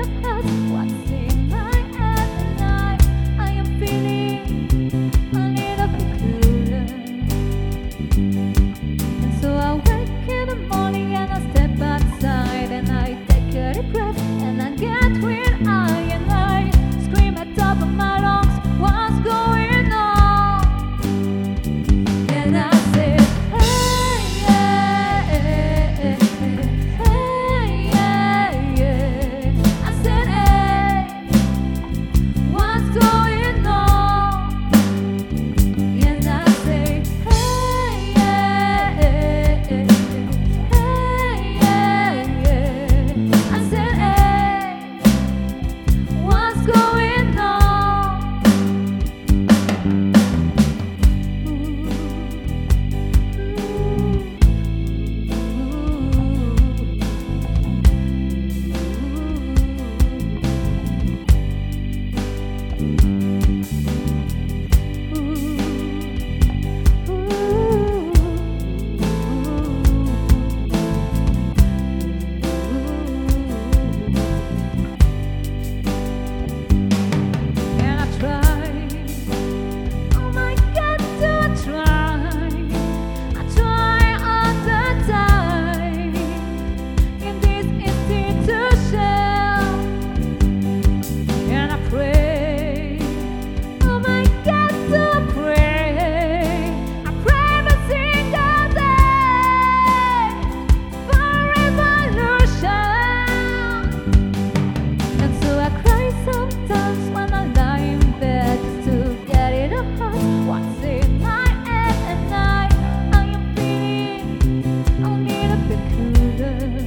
heart, what's in my head, and I am feeling a little peculiar. And so I wake in the morning and I step outside and I take a deep breath and I get weird eye and I scream at top of my lungs, what's going on? And I say, hey, yeah, hey, yeah, yeah. I said, hey, what's going on? And I say, hey, yeah, hey, yeah, yeah. I said, hey, what's going on? And I try, oh my God, do I try all the time in this institution, and I pray, oh my God, do I pray every single day for revolution. And so I cry sometimes when I lie in bed just to get it out. What's in my head, and I am feeling a little peculiar.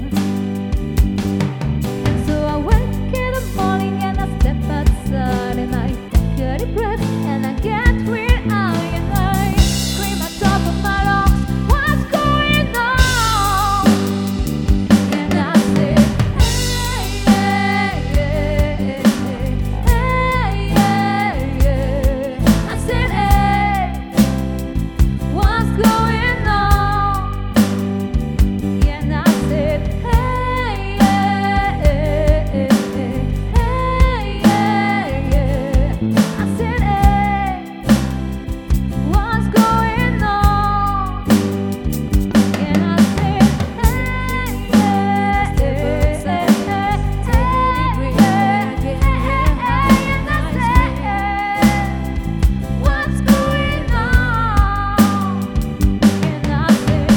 And so I wake in the morning and I step outside and I take a deep breath and I get weird eye and I scream at top of my lungs, what's going on? And I say, hey, yeah, hey, yeah, yeah. I said, hey, what's going on? And I said, hey, yeah, hey, yeah, yeah. I said, hey, what's going on? And I said, hey, yeah, and I said, what's going on? And I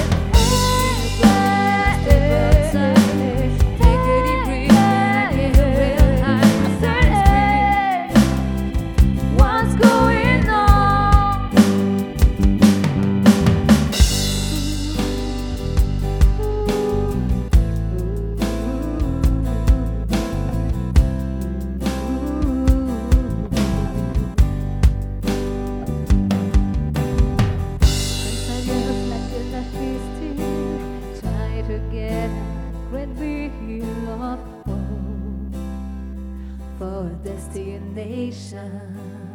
said, take a deep breath, get real high. I said, what's going on? Try to get a great deal of hope for a destination.